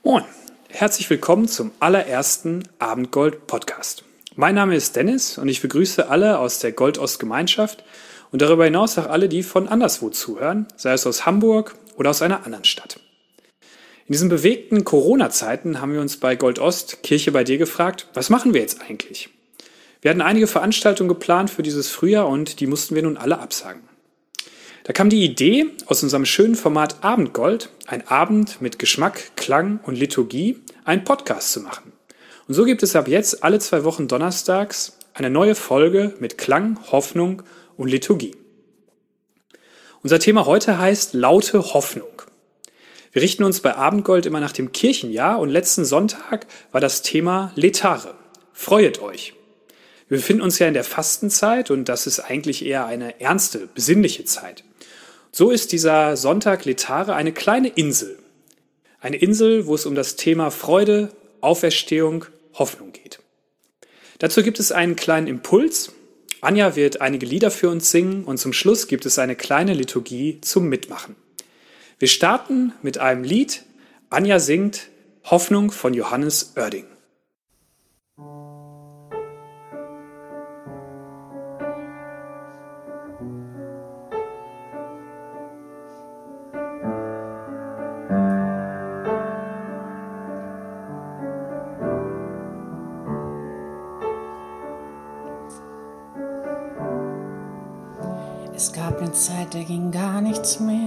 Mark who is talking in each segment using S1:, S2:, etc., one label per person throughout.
S1: Moin, herzlich willkommen zum allerersten Abendgold-Podcast. Mein Name ist Dennis und ich begrüße alle aus der Goldost-Gemeinschaft und darüber hinaus auch alle, die von anderswo zuhören, sei es aus Hamburg oder aus einer anderen Stadt. In diesen bewegten Corona-Zeiten haben wir uns bei Goldost Kirche bei dir gefragt, was machen wir jetzt eigentlich? Wir hatten einige Veranstaltungen geplant für dieses Frühjahr und die mussten wir nun alle absagen. Da kam die Idee, aus unserem schönen Format Abendgold, ein Abend mit Geschmack, Klang und Liturgie, einen Podcast zu machen. Und so gibt es ab jetzt alle 2 Wochen donnerstags eine neue Folge mit Klang, Hoffnung und Liturgie. Unser Thema heute heißt Laute Hoffnung. Wir richten uns bei Abendgold immer nach dem Kirchenjahr und letzten Sonntag war das Thema Letare. Freuet euch! Wir befinden uns ja in der Fastenzeit und das ist eigentlich eher eine ernste, besinnliche Zeit. So ist dieser Sonntag Letare eine kleine Insel. Eine Insel, wo es um das Thema Freude, Auferstehung, Hoffnung geht. Dazu gibt es einen kleinen Impuls. Anja wird einige Lieder für uns singen und zum Schluss gibt es eine kleine Liturgie zum Mitmachen. Wir starten mit einem Lied. Anja singt Hoffnung von Johannes Oerding.
S2: Es gab eine Zeit, da ging gar nichts mehr.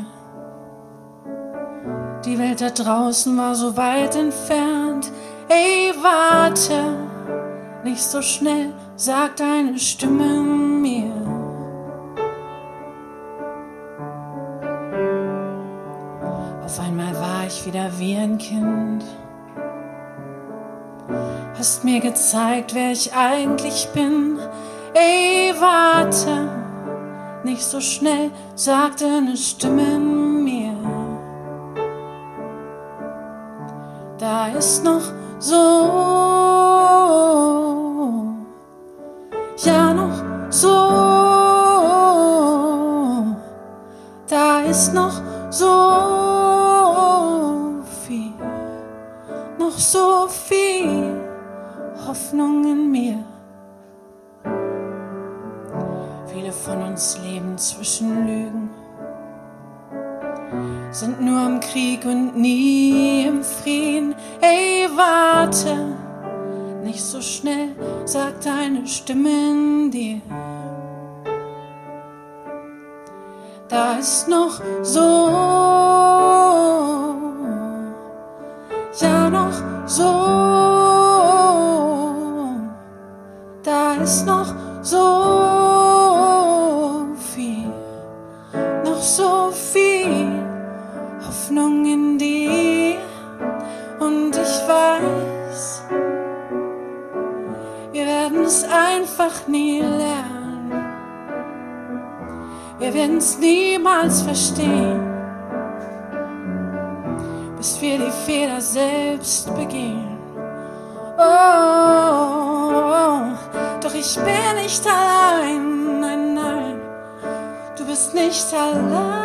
S2: Die Welt da draußen war so weit entfernt. Ey, warte, nicht so schnell, sagt eine Stimme mir. Auf einmal war ich wieder wie ein Kind. Hast mir gezeigt, wer ich eigentlich bin. Ey, warte, nicht so schnell, sagte eine Stimme mir. Da ist noch so, ja noch so, da ist noch so viel Hoffnung in mir. Viele von uns leben zwischen Lügen, sind nur im Krieg und nie im Frieden. Ey, warte, nicht so schnell, sagt eine Stimme in dir. Da ist noch so, ja noch so, da ist noch so viel Hoffnung in dir. Und ich weiß, wir werden es einfach nie lernen. Wir werden es niemals verstehen, bis wir die Fehler selbst begehen. Oh, doch ich bin nicht allein, nein, nein, du bist nicht allein.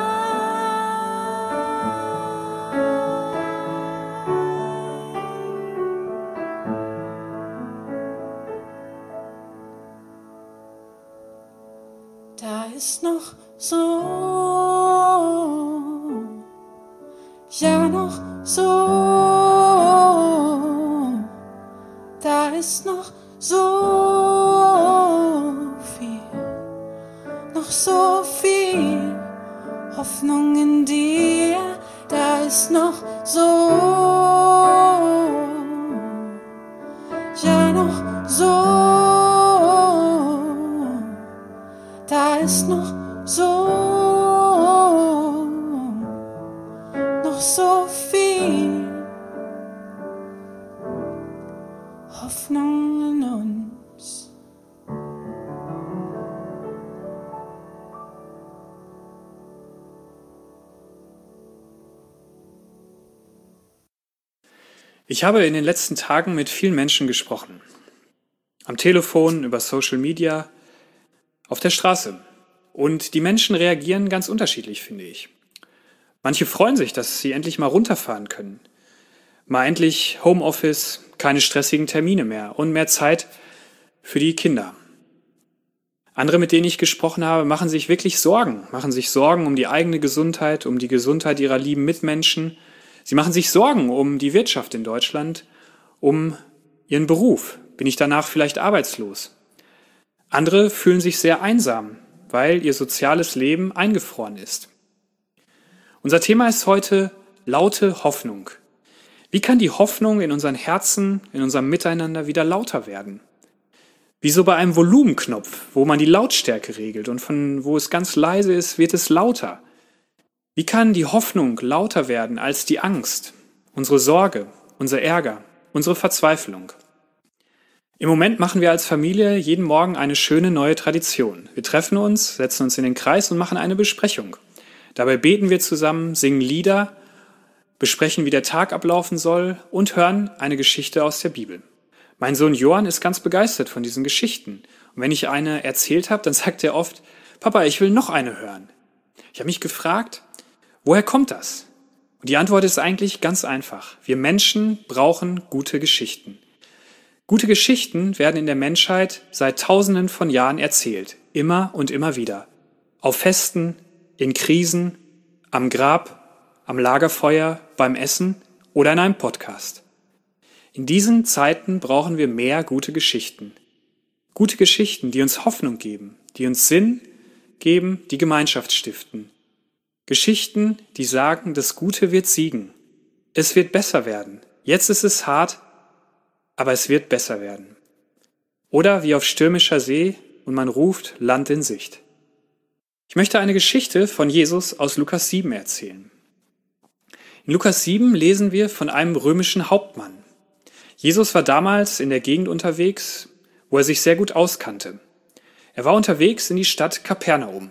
S2: Da ist noch so, ja noch so, da ist noch so viel Hoffnung in dir. Da ist noch so, ja noch so, da ist noch so viel Hoffnung in uns.
S1: Ich habe in den letzten Tagen mit vielen Menschen gesprochen. Am Telefon, über Social Media, auf der Straße. Und die Menschen reagieren ganz unterschiedlich, finde ich. Manche freuen sich, dass sie endlich mal runterfahren können. Mal endlich Homeoffice, keine stressigen Termine mehr und mehr Zeit für die Kinder. Andere, mit denen ich gesprochen habe, machen sich Sorgen um die eigene Gesundheit, um die Gesundheit ihrer lieben Mitmenschen. Sie machen sich Sorgen um die Wirtschaft in Deutschland, um ihren Beruf. Bin ich danach vielleicht arbeitslos? Andere fühlen sich sehr einsam, weil ihr soziales Leben eingefroren ist. Unser Thema ist heute laute Hoffnung. Wie kann die Hoffnung in unseren Herzen, in unserem Miteinander wieder lauter werden? Wie so bei einem Volumenknopf, wo man die Lautstärke regelt und von wo es ganz leise ist, wird es lauter. Wie kann die Hoffnung lauter werden als die Angst, unsere Sorge, unser Ärger, unsere Verzweiflung? Im Moment machen wir als Familie jeden Morgen eine schöne neue Tradition. Wir treffen uns, setzen uns in den Kreis und machen eine Besprechung. Dabei beten wir zusammen, singen Lieder, besprechen, wie der Tag ablaufen soll und hören eine Geschichte aus der Bibel. Mein Sohn Johann ist ganz begeistert von diesen Geschichten. Und wenn ich eine erzählt habe, dann sagt er oft, Papa, ich will noch eine hören. Ich habe mich gefragt, woher kommt das? Und die Antwort ist eigentlich ganz einfach. Wir Menschen brauchen gute Geschichten. Gute Geschichten werden in der Menschheit seit Tausenden von Jahren erzählt. Immer und immer wieder. Auf Festen, in Krisen, am Grab, am Lagerfeuer, beim Essen oder in einem Podcast. In diesen Zeiten brauchen wir mehr gute Geschichten. Gute Geschichten, die uns Hoffnung geben, die uns Sinn geben, die Gemeinschaft stiften. Geschichten, die sagen, das Gute wird siegen. Es wird besser werden. Jetzt ist es hart, aber es wird besser werden. Oder wie auf stürmischer See und man ruft, Land in Sicht. Ich möchte eine Geschichte von Jesus aus Lukas 7 erzählen. In Lukas 7 lesen wir von einem römischen Hauptmann. Jesus war damals in der Gegend unterwegs, wo er sich sehr gut auskannte. Er war unterwegs in die Stadt Kapernaum.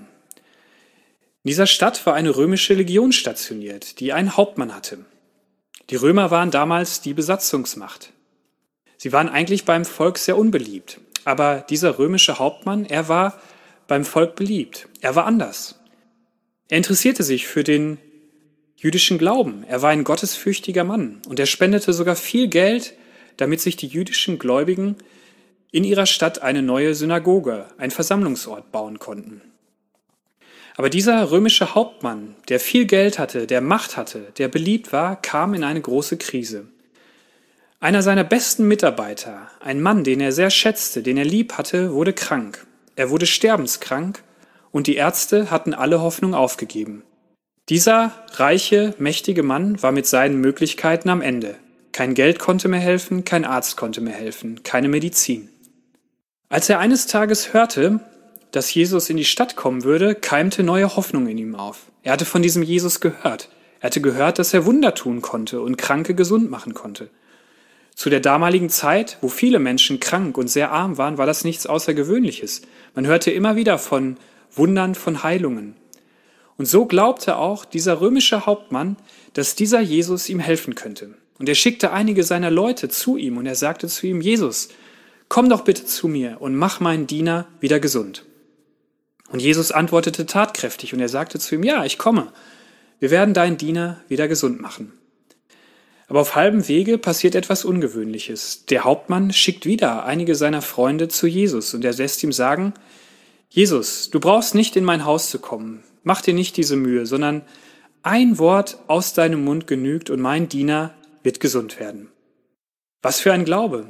S1: In dieser Stadt war eine römische Legion stationiert, die einen Hauptmann hatte. Die Römer waren damals die Besatzungsmacht. Sie waren eigentlich beim Volk sehr unbeliebt, aber dieser römische Hauptmann, er war beim Volk beliebt. Er war anders. Er interessierte sich für den jüdischen Glauben. Er war ein gottesfürchtiger Mann und er spendete sogar viel Geld, damit sich die jüdischen Gläubigen in ihrer Stadt eine neue Synagoge, ein Versammlungsort bauen konnten. Aber dieser römische Hauptmann, der viel Geld hatte, der Macht hatte, der beliebt war, kam in eine große Krise. Einer seiner besten Mitarbeiter, ein Mann, den er sehr schätzte, den er lieb hatte, wurde krank. Er wurde sterbenskrank und die Ärzte hatten alle Hoffnung aufgegeben. Dieser reiche, mächtige Mann war mit seinen Möglichkeiten am Ende. Kein Geld konnte mehr helfen, kein Arzt konnte mehr helfen, keine Medizin. Als er eines Tages hörte, dass Jesus in die Stadt kommen würde, keimte neue Hoffnung in ihm auf. Er hatte von diesem Jesus gehört. Er hatte gehört, dass er Wunder tun konnte und Kranke gesund machen konnte. Zu der damaligen Zeit, wo viele Menschen krank und sehr arm waren, war das nichts Außergewöhnliches. Man hörte immer wieder von Wundern, von Heilungen. Und so glaubte auch dieser römische Hauptmann, dass dieser Jesus ihm helfen könnte. Und er schickte einige seiner Leute zu ihm und er sagte zu ihm, Jesus, komm doch bitte zu mir und mach meinen Diener wieder gesund. Und Jesus antwortete tatkräftig und er sagte zu ihm, ja, ich komme. Wir werden deinen Diener wieder gesund machen. Aber auf halbem Wege passiert etwas Ungewöhnliches. Der Hauptmann schickt wieder einige seiner Freunde zu Jesus und er lässt ihm sagen, Jesus, du brauchst nicht in mein Haus zu kommen. Mach dir nicht diese Mühe, sondern ein Wort aus deinem Mund genügt und mein Diener wird gesund werden. Was für ein Glaube!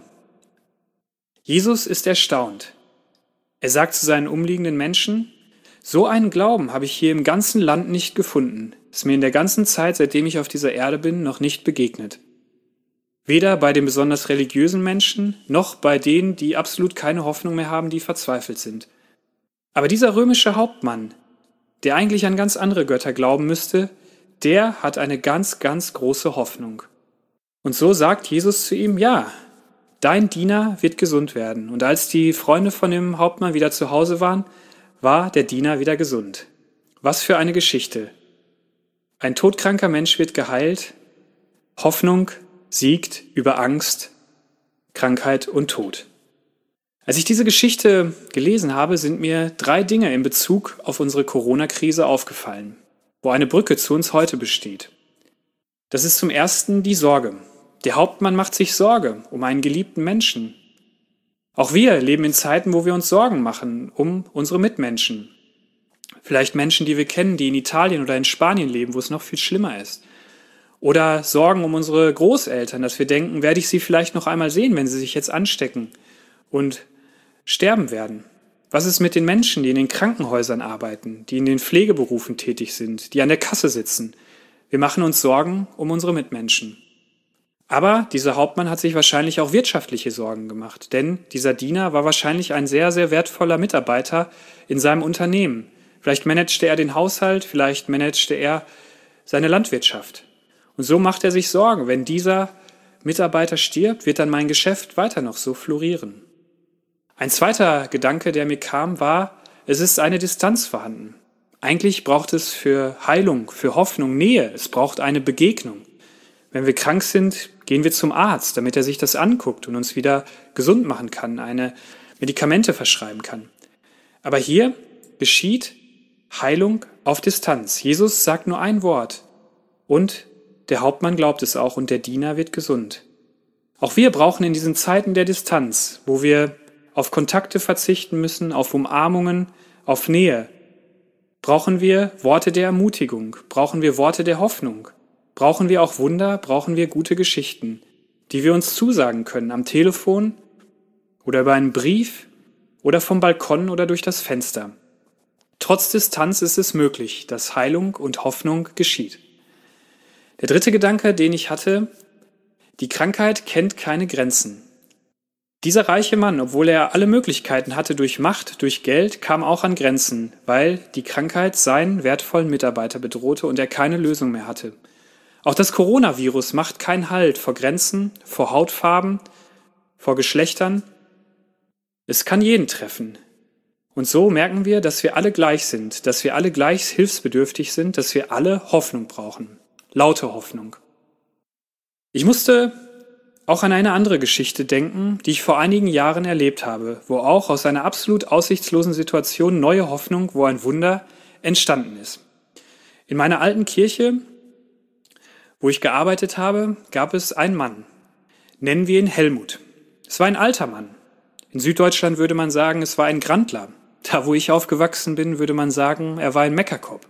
S1: Jesus ist erstaunt. Er sagt zu seinen umliegenden Menschen, so einen Glauben habe ich hier im ganzen Land nicht gefunden, ist mir in der ganzen Zeit, seitdem ich auf dieser Erde bin, noch nicht begegnet. Weder bei den besonders religiösen Menschen, noch bei denen, die absolut keine Hoffnung mehr haben, die verzweifelt sind. Aber dieser römische Hauptmann, der eigentlich an ganz andere Götter glauben müsste, der hat eine ganz, ganz große Hoffnung. Und so sagt Jesus zu ihm, ja, dein Diener wird gesund werden. Und als die Freunde von dem Hauptmann wieder zu Hause waren, war der Diener wieder gesund. Was für eine Geschichte. Ein todkranker Mensch wird geheilt, Hoffnung siegt über Angst, Krankheit und Tod. Als ich diese Geschichte gelesen habe, sind mir 3 Dinge in Bezug auf unsere Corona-Krise aufgefallen, wo eine Brücke zu uns heute besteht. Das ist zum ersten die Sorge. Der Hauptmann macht sich Sorge um einen geliebten Menschen. Auch wir leben in Zeiten, wo wir uns Sorgen machen um unsere Mitmenschen. Vielleicht Menschen, die wir kennen, die in Italien oder in Spanien leben, wo es noch viel schlimmer ist. Oder Sorgen um unsere Großeltern, dass wir denken, werde ich sie vielleicht noch einmal sehen, wenn sie sich jetzt anstecken und sterben werden. Was ist mit den Menschen, die in den Krankenhäusern arbeiten, die in den Pflegeberufen tätig sind, die an der Kasse sitzen? Wir machen uns Sorgen um unsere Mitmenschen. Aber dieser Hauptmann hat sich wahrscheinlich auch wirtschaftliche Sorgen gemacht, denn dieser Diener war wahrscheinlich ein sehr, sehr wertvoller Mitarbeiter in seinem Unternehmen. Vielleicht managte er den Haushalt, vielleicht managte er seine Landwirtschaft. Und so macht er sich Sorgen, wenn dieser Mitarbeiter stirbt, wird dann mein Geschäft weiter noch so florieren. Ein zweiter Gedanke, der mir kam, war, es ist eine Distanz vorhanden. Eigentlich braucht es für Heilung, für Hoffnung Nähe, es braucht eine Begegnung. Wenn wir krank sind, gehen wir zum Arzt, damit er sich das anguckt und uns wieder gesund machen kann, eine Medikamente verschreiben kann. Aber hier geschieht Heilung auf Distanz. Jesus sagt nur ein Wort und der Hauptmann glaubt es auch und der Diener wird gesund. Auch wir brauchen in diesen Zeiten der Distanz, wo wir auf Kontakte verzichten müssen, auf Umarmungen, auf Nähe, brauchen wir Worte der Ermutigung, brauchen wir Worte der Hoffnung, brauchen wir auch Wunder, brauchen wir gute Geschichten, die wir uns zusagen können am Telefon oder über einen Brief oder vom Balkon oder durch das Fenster. Trotz Distanz ist es möglich, dass Heilung und Hoffnung geschieht. Der dritte Gedanke, den ich hatte, die Krankheit kennt keine Grenzen. Dieser reiche Mann, obwohl er alle Möglichkeiten hatte durch Macht, durch Geld, kam auch an Grenzen, weil die Krankheit seinen wertvollen Mitarbeiter bedrohte und er keine Lösung mehr hatte. Auch das Coronavirus macht keinen Halt vor Grenzen, vor Hautfarben, vor Geschlechtern. Es kann jeden treffen. Und so merken wir, dass wir alle gleich sind, dass wir alle gleich hilfsbedürftig sind, dass wir alle Hoffnung brauchen. Laute Hoffnung. Ich musste auch an eine andere Geschichte denken, die ich vor einigen Jahren erlebt habe, wo auch aus einer absolut aussichtslosen Situation neue Hoffnung, wo ein Wunder entstanden ist. In meiner alten Kirche, wo ich gearbeitet habe, gab es einen Mann. Nennen wir ihn Helmut. Es war ein alter Mann. In Süddeutschland würde man sagen, es war ein Grandler. Da, wo ich aufgewachsen bin, würde man sagen, er war ein Meckerkopf.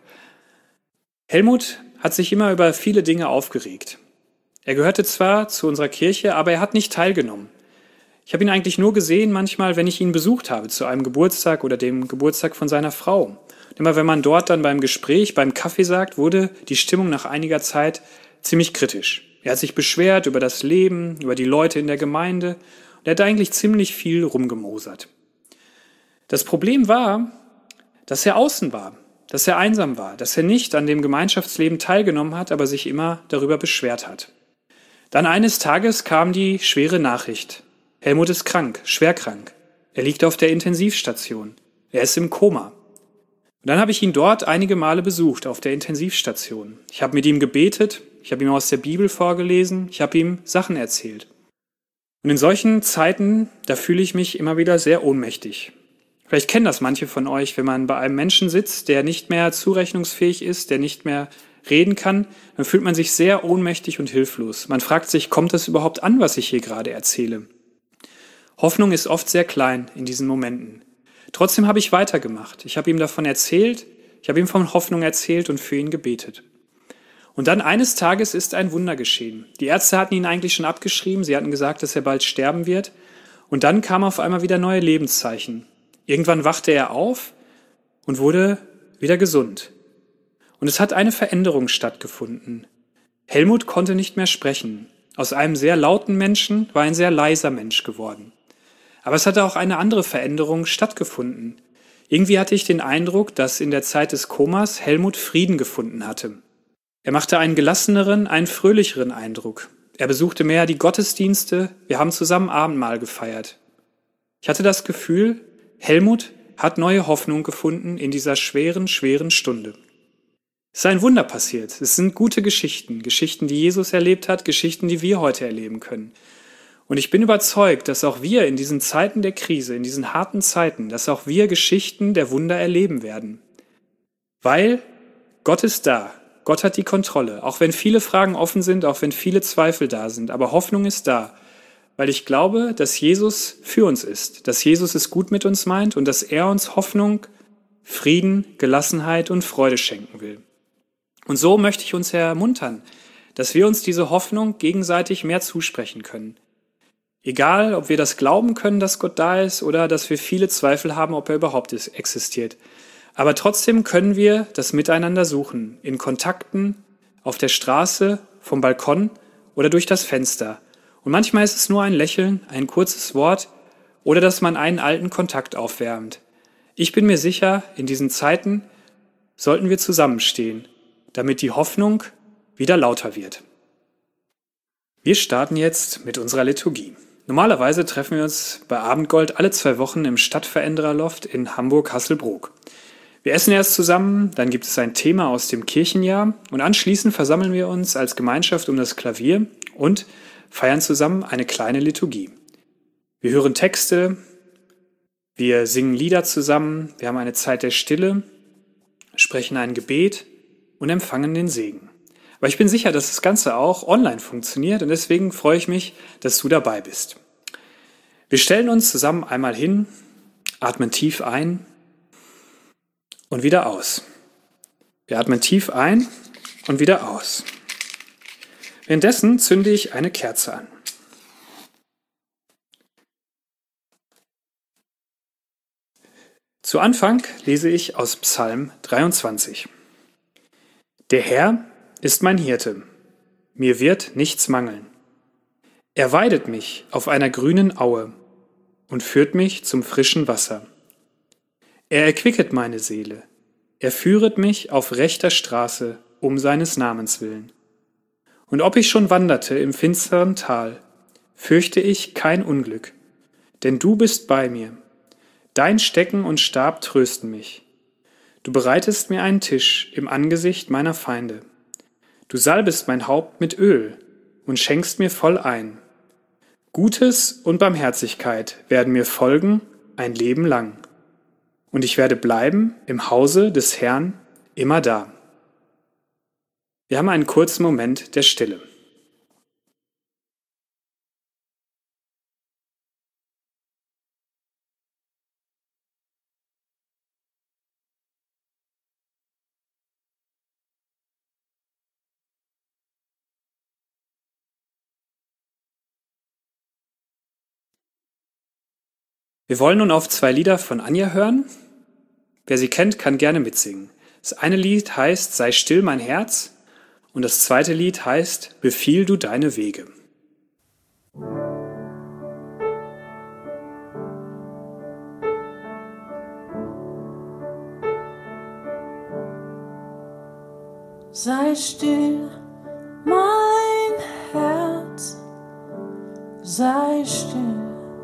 S1: Helmut hat sich immer über viele Dinge aufgeregt. Er gehörte zwar zu unserer Kirche, aber er hat nicht teilgenommen. Ich habe ihn eigentlich nur gesehen, manchmal, wenn ich ihn besucht habe, zu einem Geburtstag oder dem Geburtstag von seiner Frau. Und immer wenn man dort dann beim Gespräch, beim Kaffee sagt, wurde die Stimmung nach einiger Zeit ziemlich kritisch. Er hat sich beschwert über das Leben, über die Leute in der Gemeinde und er hat eigentlich ziemlich viel rumgemosert. Das Problem war, dass er außen war, dass er einsam war, dass er nicht an dem Gemeinschaftsleben teilgenommen hat, aber sich immer darüber beschwert hat. Dann eines Tages kam die schwere Nachricht. Helmut ist krank, schwer krank. Er liegt auf der Intensivstation. Er ist im Koma. Und dann habe ich ihn dort einige Male besucht, auf der Intensivstation. Ich habe mit ihm gebetet, ich habe ihm aus der Bibel vorgelesen, ich habe ihm Sachen erzählt. Und in solchen Zeiten, da fühle ich mich immer wieder sehr ohnmächtig. Vielleicht kennen das manche von euch, wenn man bei einem Menschen sitzt, der nicht mehr zurechnungsfähig ist, der nicht mehr reden kann, dann fühlt man sich sehr ohnmächtig und hilflos. Man fragt sich, kommt das überhaupt an, was ich hier gerade erzähle? Hoffnung ist oft sehr klein in diesen Momenten. Trotzdem habe ich weitergemacht. Ich habe ihm davon erzählt, ich habe ihm von Hoffnung erzählt und für ihn gebetet. Und dann eines Tages ist ein Wunder geschehen. Die Ärzte hatten ihn eigentlich schon abgeschrieben, sie hatten gesagt, dass er bald sterben wird. Und dann kamen auf einmal wieder neue Lebenszeichen. Irgendwann wachte er auf und wurde wieder gesund. Und es hat eine Veränderung stattgefunden. Helmut konnte nicht mehr sprechen. Aus einem sehr lauten Menschen war ein sehr leiser Mensch geworden. Aber es hatte auch eine andere Veränderung stattgefunden. Irgendwie hatte ich den Eindruck, dass in der Zeit des Komas Helmut Frieden gefunden hatte. Er machte einen gelasseneren, einen fröhlicheren Eindruck. Er besuchte mehr die Gottesdienste, wir haben zusammen Abendmahl gefeiert. Ich hatte das Gefühl, Helmut hat neue Hoffnung gefunden in dieser schweren, schweren Stunde. Es ist ein Wunder passiert. Es sind gute Geschichten, Geschichten, die Jesus erlebt hat, Geschichten, die wir heute erleben können. Und ich bin überzeugt, dass auch wir in diesen Zeiten der Krise, in diesen harten Zeiten, dass auch wir Geschichten der Wunder erleben werden. Weil Gott ist da. Gott hat die Kontrolle, auch wenn viele Fragen offen sind, auch wenn viele Zweifel da sind. Aber Hoffnung ist da, weil ich glaube, dass Jesus für uns ist, dass Jesus es gut mit uns meint und dass er uns Hoffnung, Frieden, Gelassenheit und Freude schenken will. Und so möchte ich uns ermuntern, dass wir uns diese Hoffnung gegenseitig mehr zusprechen können. Egal, ob wir das glauben können, dass Gott da ist, oder dass wir viele Zweifel haben, ob er überhaupt existiert. Aber trotzdem können wir das Miteinander suchen, in Kontakten, auf der Straße, vom Balkon oder durch das Fenster. Und manchmal ist es nur ein Lächeln, ein kurzes Wort oder dass man einen alten Kontakt aufwärmt. Ich bin mir sicher, in diesen Zeiten sollten wir zusammenstehen, damit die Hoffnung wieder lauter wird. Wir starten jetzt mit unserer Liturgie. Normalerweise treffen wir uns bei Abendgold alle 2 Wochen im Stadtverändererloft in Hamburg-Hasselbrook. Wir essen erst zusammen, dann gibt es ein Thema aus dem Kirchenjahr und anschließend versammeln wir uns als Gemeinschaft um das Klavier und feiern zusammen eine kleine Liturgie. Wir hören Texte, wir singen Lieder zusammen, wir haben eine Zeit der Stille, sprechen ein Gebet und empfangen den Segen. Aber ich bin sicher, dass das Ganze auch online funktioniert und deswegen freue ich mich, dass du dabei bist. Wir stellen uns zusammen einmal hin, atmen tief ein und wieder aus. Wir atmen tief ein und wieder aus. Währenddessen zünde ich eine Kerze an. Zu Anfang lese ich aus Psalm 23. Der Herr ist mein Hirte, mir wird nichts mangeln. Er weidet mich auf einer grünen Aue und führt mich zum frischen Wasser. Er erquicket meine Seele, er führet mich auf rechter Straße um seines Namens willen. Und ob ich schon wanderte im finsteren Tal, fürchte ich kein Unglück, denn du bist bei mir. Dein Stecken und Stab trösten mich. Du bereitest mir einen Tisch im Angesicht meiner Feinde. Du salbest mein Haupt mit Öl und schenkst mir voll ein. Gutes und Barmherzigkeit werden mir folgen ein Leben lang. Und ich werde bleiben im Hause des Herrn immer da. Wir haben einen kurzen Moment der Stille. Wir wollen nun auf 2 Lieder von Anja hören. Wer sie kennt, kann gerne mitsingen. Das eine Lied heißt Sei still, mein Herz, und das zweite Lied heißt Befiehl du deine Wege.
S2: Sei still, mein Herz, sei still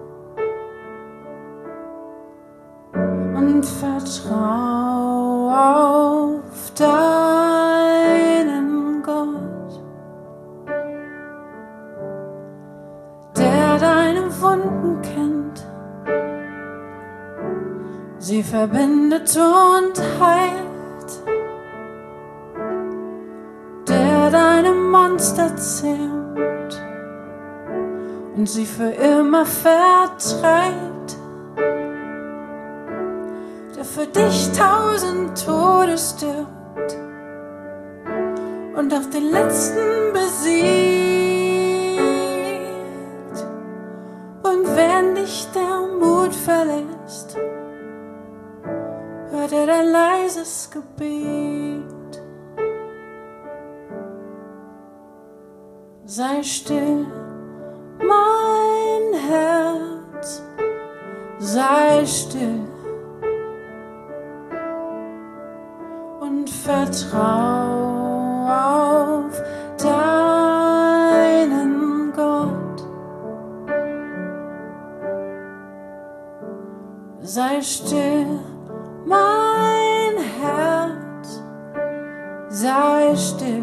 S2: und vertrau auf deinen Gott, der deine Wunden kennt, sie verbindet und heilt. Deine Monster zähmt und sie für immer vertreibt, der für dich 1000 Tode stirbt und auch den letzten besiegt. Und wenn dich der Mut verlässt, hört er dein leises Gebet. Sei still, mein Herz, sei still und vertrau auf deinen Gott. Sei still, mein Herz, sei still.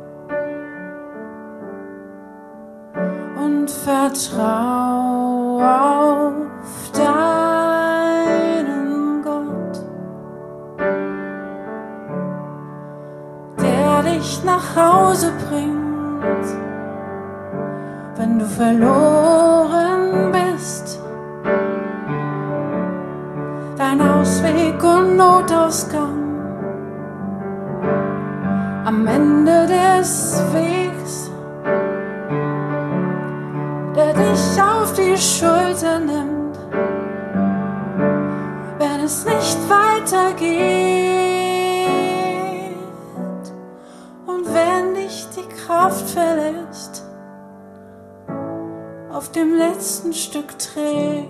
S2: Und vertrau auf deinen Gott, der dich dich nach Hause bringt, wenn du verloren bist. Dein Ausweg und Notausgang am Ende des Wegs, der dich auf die Schulter nimmt, wenn es nicht weitergeht und wenn dich die Kraft verlässt, auf dem letzten Stück trägt.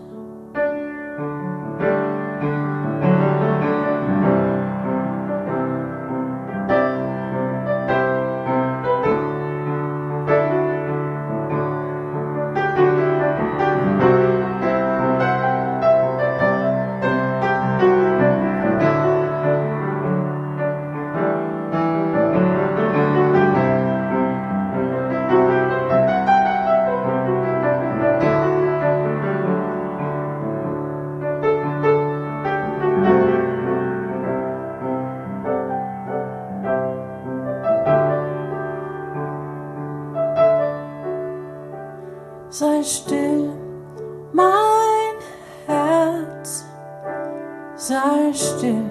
S2: Sei still, mein Herz, sei still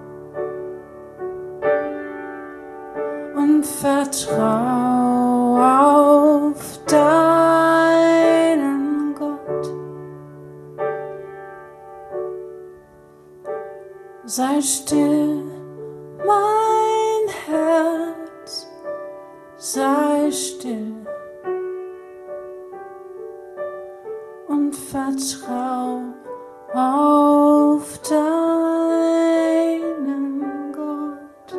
S2: und vertrau auf deinen Gott. Sei still, mein Herz, sei still und vertrau auf deinen Gott.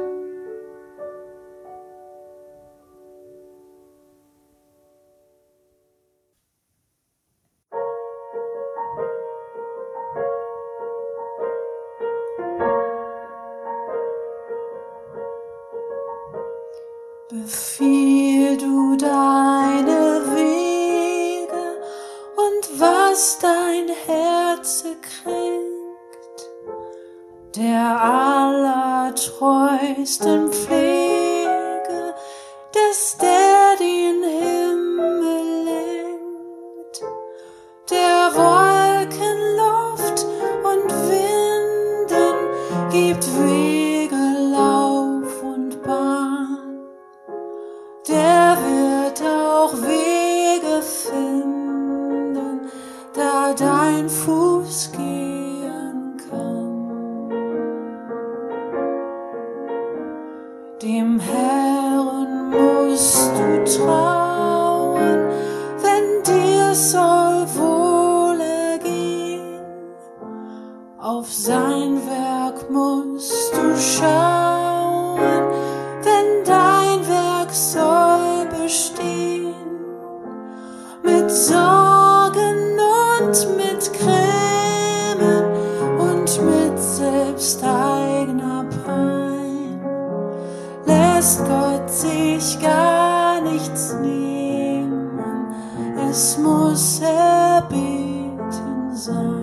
S2: Befiehl du deine Wege und was dein Herz kränkt, der allertreusten Pflege des, der den Himmel lenkt, der Wolken Luft und Winden gibt Wege, Lauf und Bahn, der wird auch Wege finden, da dein Fuß gehen kann. Dem Herrn musst du trauen, wenn dir soll wohlergehen. Auf sein Werk musst du schauen, denn dein Werk soll bestehen. Mit Sorgen und mit Grämen und mit selbsteigener Pein lässt Gott sich gar nichts nehmen, es muss erbeten sein.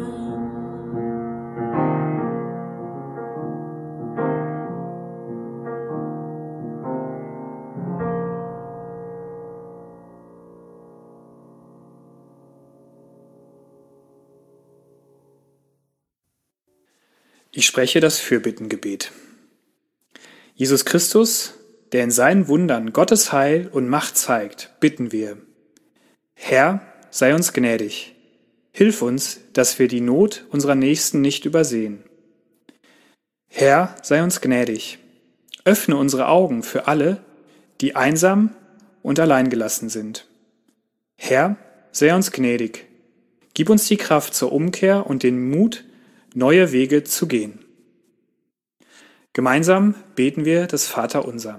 S1: Ich spreche das Fürbittengebet. Jesus Christus, der in seinen Wundern Gottes Heil und Macht zeigt, bitten wir. Herr, sei uns gnädig. Hilf uns, dass wir die Not unserer Nächsten nicht übersehen. Herr, sei uns gnädig. Öffne unsere Augen für alle, die einsam und alleingelassen sind. Herr, sei uns gnädig. Gib uns die Kraft zur Umkehr und den Mut, neue Wege zu gehen. Gemeinsam beten wir das Vaterunser.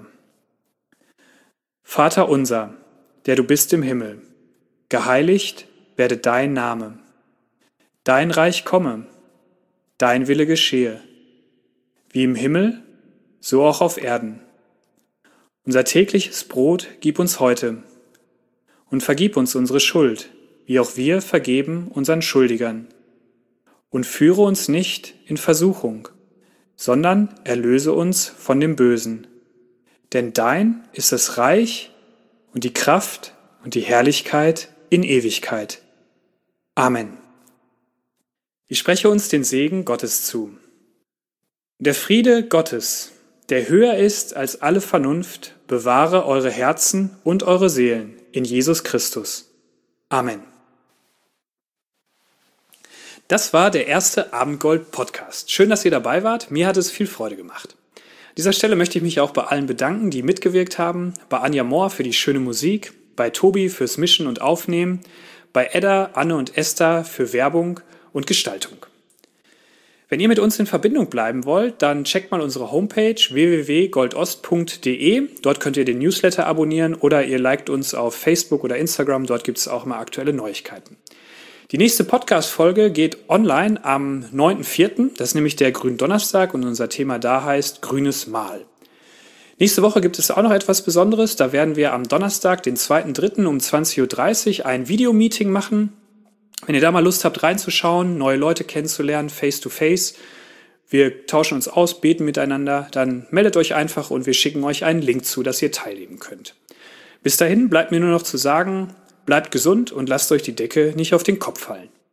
S1: Vater unser, der du bist im Himmel, geheiligt werde dein Name. Dein Reich komme, dein Wille geschehe, wie im Himmel, so auch auf Erden. Unser tägliches Brot gib uns heute und vergib uns unsere Schuld, wie auch wir vergeben unseren Schuldigern. Und führe uns nicht in Versuchung, sondern erlöse uns von dem Bösen. denn dein ist das Reich und die Kraft und die Herrlichkeit in Ewigkeit. Amen. Ich spreche uns den Segen Gottes zu. Der Friede Gottes, der höher ist als alle Vernunft, bewahre eure Herzen und eure Seelen in Jesus Christus. Amen. Das war der erste Abendgold-Podcast. Schön, dass ihr dabei wart. Mir hat es viel Freude gemacht. An dieser Stelle möchte ich mich auch bei allen bedanken, die mitgewirkt haben. Bei Anja Mohr für die schöne Musik, bei Tobi fürs Mischen und Aufnehmen, bei Edda, Anne und Esther für Werbung und Gestaltung. Wenn ihr mit uns in Verbindung bleiben wollt, dann checkt mal unsere Homepage www.goldost.de. Dort könnt ihr den Newsletter abonnieren oder ihr liked uns auf Facebook oder Instagram. Dort gibt es auch immer aktuelle Neuigkeiten. Die nächste Podcast-Folge geht online am 9.4. Das ist nämlich der Gründonnerstag und unser Thema da heißt Grünes Mal. Nächste Woche gibt es auch noch etwas Besonderes. Da werden wir am Donnerstag, den 2.3. um 20.30 Uhr ein Videomeeting machen. Wenn ihr da mal Lust habt reinzuschauen, neue Leute kennenzulernen, face to face, wir tauschen uns aus, beten miteinander, dann meldet euch einfach und wir schicken euch einen Link zu, dass ihr teilnehmen könnt. Bis dahin bleibt mir nur noch zu sagen, bleibt gesund und lasst euch die Decke nicht auf den Kopf fallen.